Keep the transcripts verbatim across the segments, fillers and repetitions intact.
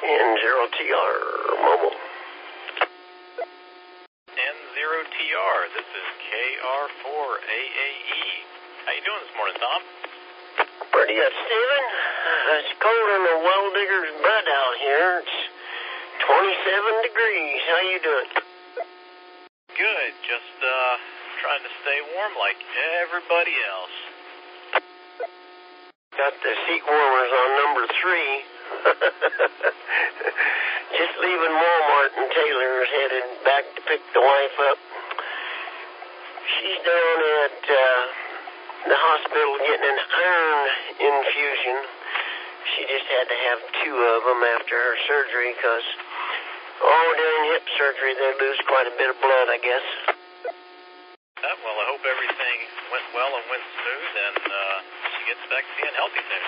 N zero T R mobile. N zero T R, this is K R four A A E. How you doing this morning, Tom? Pretty good, Steven. It's cold in the well digger's butt out here. It's twenty-seven degrees. How you doing? Good. Just uh, trying to stay warm like everybody else. Got the seat warmers on number three. Just leaving Walmart and Taylor's headed back to pick the wife up. She's down at uh, the hospital getting an iron infusion. She just had to have two of them after her surgery because, oh, during hip surgery they lose quite a bit of blood, I guess. Uh, well, I hope everything went well and went smooth and uh, she gets back to being healthy soon.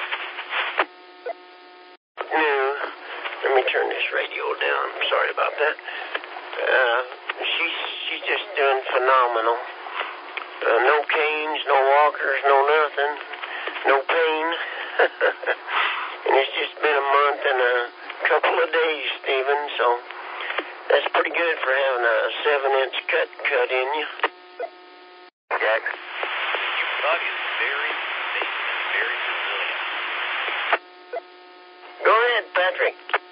No, let me turn this radio down. I'm sorry about that. Uh, she's, she's just doing phenomenal. Uh, no canes, no walkers, no nothing, no pain. And it's just been a month and a couple of days, Stephen, so that's pretty good for having a seven-inch cut cut in you. Jack? Your body is very safe and very resilient. Go ahead, Patrick.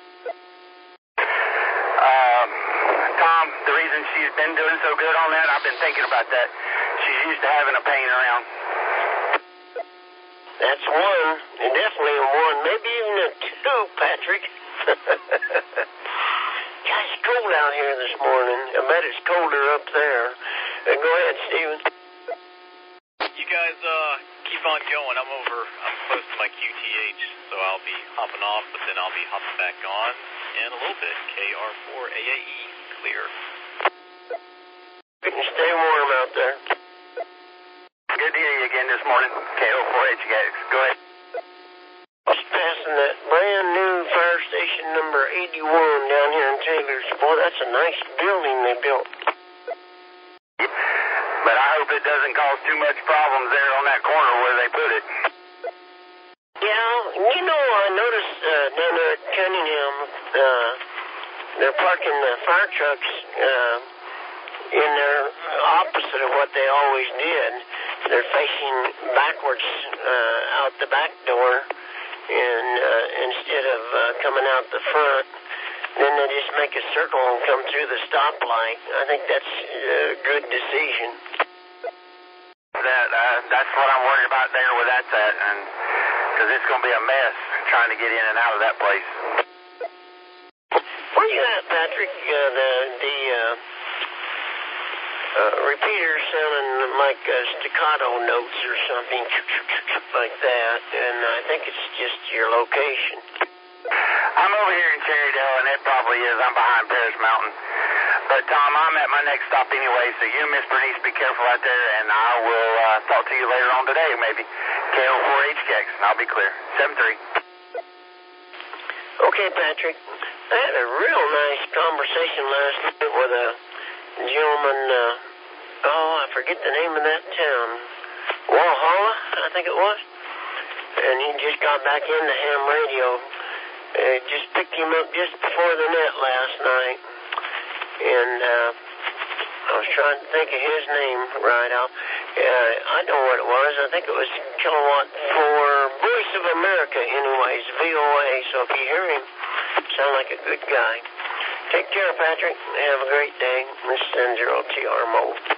Um, Tom, the reason she's been doing so good on that, I've been thinking about that. She's used to having a pain around. That's one, and definitely a one, maybe even a two, Patrick. Gosh, it's cold out here this morning. I bet it's colder up there. Uh, go ahead, Steven. You guys uh, keep on going. I'm over, I'm close to my Q T H, so I'll be hopping off, but then I'll be hopping back on in a little bit. K R four A A E, clear. You can stay warm out there. Good to hear you again this morning. K O four H X, go ahead. Just passing that brand new fire station number eighty-one down here in Taylor's. Boy, that's a nice building they built. But I hope it doesn't cause too much problems there on that corner where they put it. Yeah, you know, I noticed uh, down there at Cunningham, uh, they're parking the fire trucks uh, in their opposite of what they always did. They're facing backwards uh, out the back door, and uh, instead of uh, coming out the front, then they just make a circle and come through the stoplight. I think that's a good decision. That uh, that's what I'm worried about there where that's at, and because it's going to be a mess trying to get in and out of that place. Where you at, Patrick? Uh, the the uh, uh, repeater sounding like uh, staccato notes or something like that, and I think it's just your location. I'm over here in Cherrydale, and it probably is. I'm behind Paris Mountain. But, Tom, I'm at my next stop anyway, so you and Miss Bernice be careful out there, and I will uh, talk to you later on today, maybe. K O four H X, and I'll be clear. seven three. Okay, Patrick. I had a real nice conversation last night with a gentleman, uh, oh, I forget the name of that town. Walhalla, I think it was. And he just got back into ham radio. Uh, just picked him up just before the net last night. And uh, I was trying to think of his name right out. Uh, I know what it was. I think it was Kilowatt for Voice of America anyways, V O A. So if you hear him, sound like a good guy. Take care, Patrick. Have a great day. This is N zero T R Mode.